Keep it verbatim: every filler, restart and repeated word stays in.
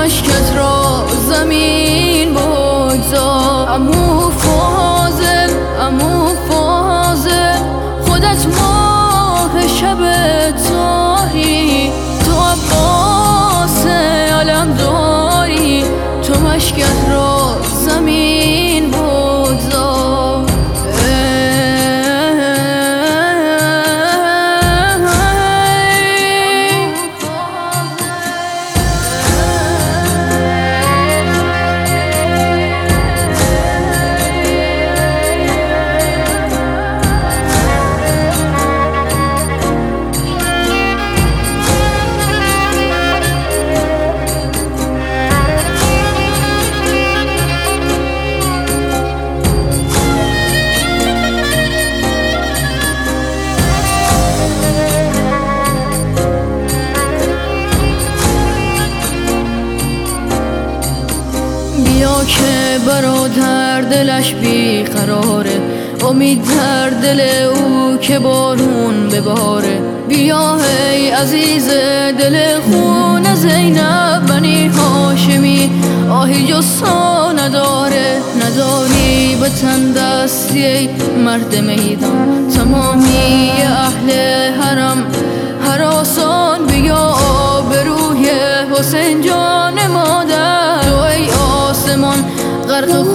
اشکت را زمین بگذار. عمو فاضل عمو فاضل خودت ماه شب تاری، تو عباس علم داری، تو مشکت را زمین بگذار. بیا که برادر دلش بیقراره، امید در دل او که بارون بباره. بیا ای عزیز دل خون زینب بنی هاشمی، آهی جز تو نداره. نداری به تن دستی ای مرد میدان، تمامی اهل حرم هراسان. بیا به روی حسین جان مادر، تو ای آسمان غرق